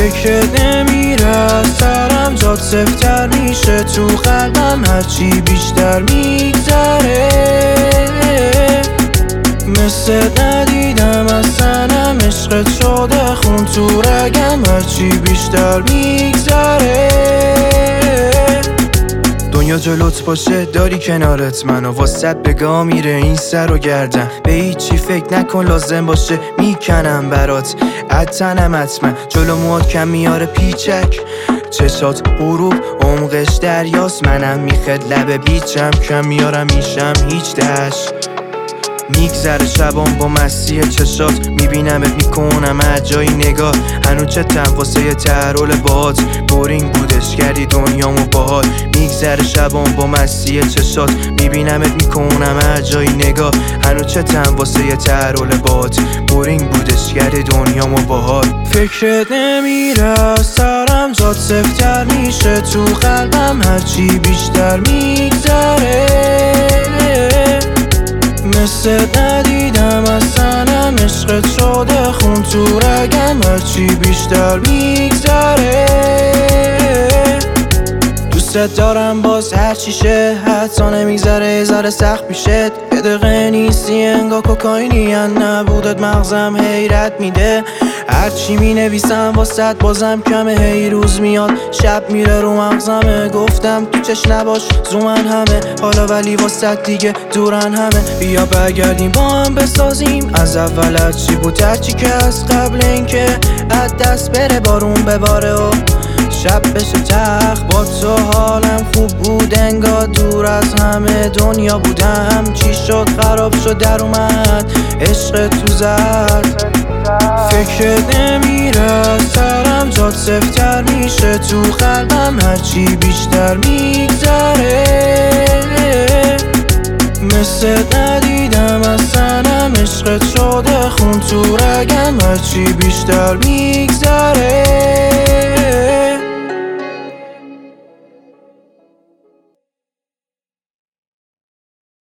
فکرت نمیره از سرم، جات سفتر میشه تو قلبم هرچی بیشتر میگذره. مثل ندیدم از سنم، عشقت شده خون تو رگم هرچی بیشتر میگذره. دنیا جلوت باشه داری کنارت منو، واسط بگاه میره این سر و گردن. به هیچی فکر نکن لازم باشه میکنم برات اتنم حتما. جلو موات کم میاره پیچک، چشات غروب عمقش دریاست. منم میخد لب بیچم کم میارم میشم هیچ دش. میگذره شبام با مسیح چشات، میبینمت میکنم جایی نگاه. هنو چتم واسه ترول باهات، بورینگ بودش کردی دنیامو باحال. میگذره شبام با مسیح چشات، میبینمت میکنم جایی نگاه. هنو چتم واسه ترول باهات، بورینگ بودش کردی دنیامو باحال. فکرت نمیره سرم، جات سفتر میشه تو قلبم هرچی بیشتر میگذره. مثل ندیدم از سنم، عشقت شده خون تو رگم هرچی بیشتر میگذره. دوست دارم باز هرچی شه، حتی نمیگذره ذره سخت میشه. یه دقیقه نیستی انگار کوکاینی، یا نبودت مغزم حیرت میده. هرچی می نویسم واسط بازم کمه، هی روز میاد شب میره رو مغزمه. گفتم تو چش نباش زومن همه حالا، ولی واسط دیگه دورن همه. بیا برگردیم با هم بسازیم از اول هرچی بود هرچی که از قبل اینکه از دست بره بارون بباره و شب بشه تخ. با تو حالم خوب بود انگار دور از همه دنیا بودم. چی شد خراب شد در اومد عشق تو زد. فکرت نمیره سرم، جات سفتر میشه تو قلبم هرچی بیشتر میگذره. مثل ندیدم از سنم، عشقت شده خون تو رگم هرچی بیشتر میگذره.